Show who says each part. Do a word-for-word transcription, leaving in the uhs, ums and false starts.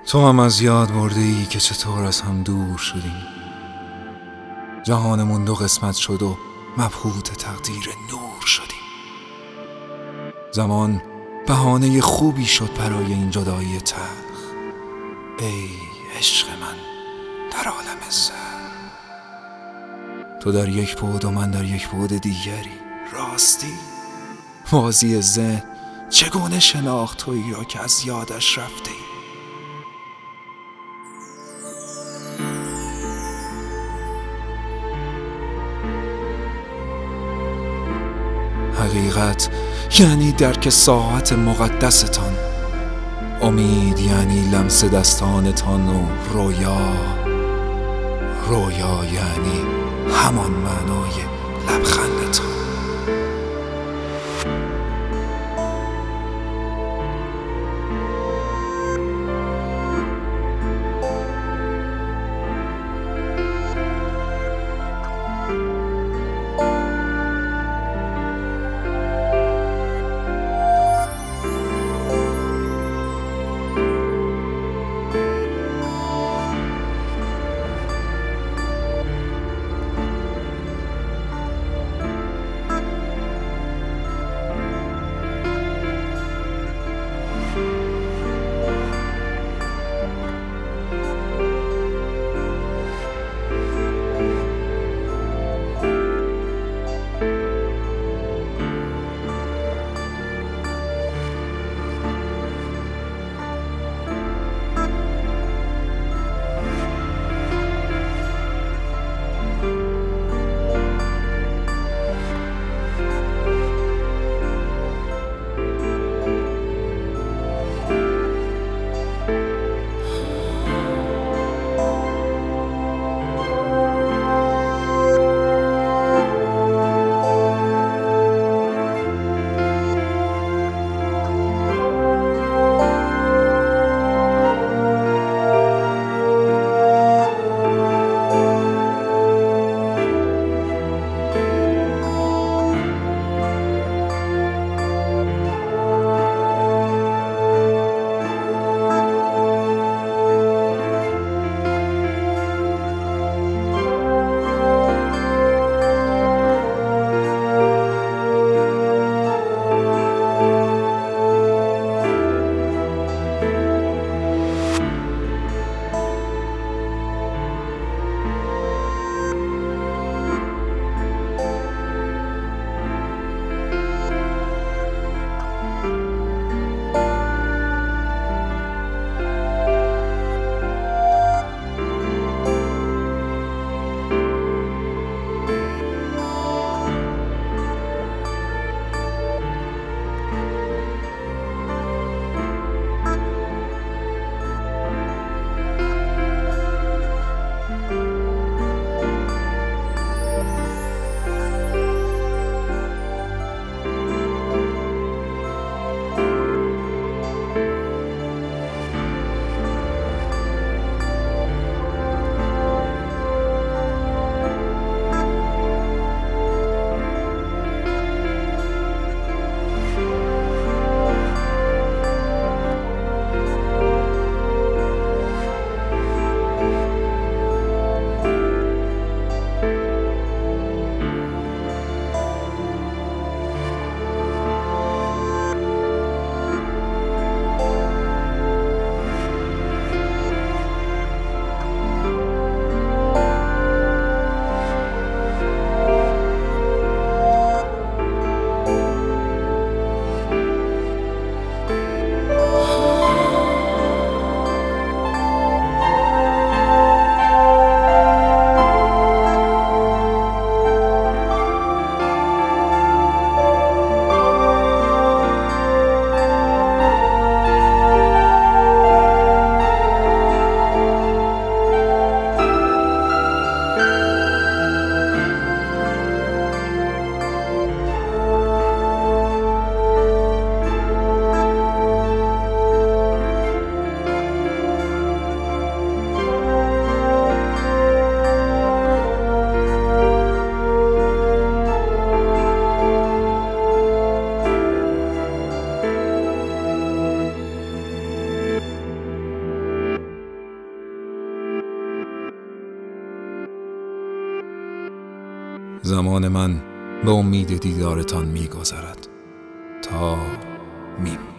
Speaker 1: تو هم از یاد برده ای که چطور از هم دور شدیم. جهانمون دو قسمت شد و مبهوت تقدیر نور شدیم. زمان بهانه خوبی شد برای این جدایی تلخ. ای عشق من در عالم زر، تو در یک بعد و من در یک بعد دیگری. راستی بازی ذهن چگونه شناخت تویی را که از یادش رفته ای؟ حقیقت یعنی درک ساعت مقدستان، امید یعنی لمس دستانتان و رویا رویا یعنی همان معنای لبخندتان. زمان من به امید دیدارتان می‌گذرد تا میم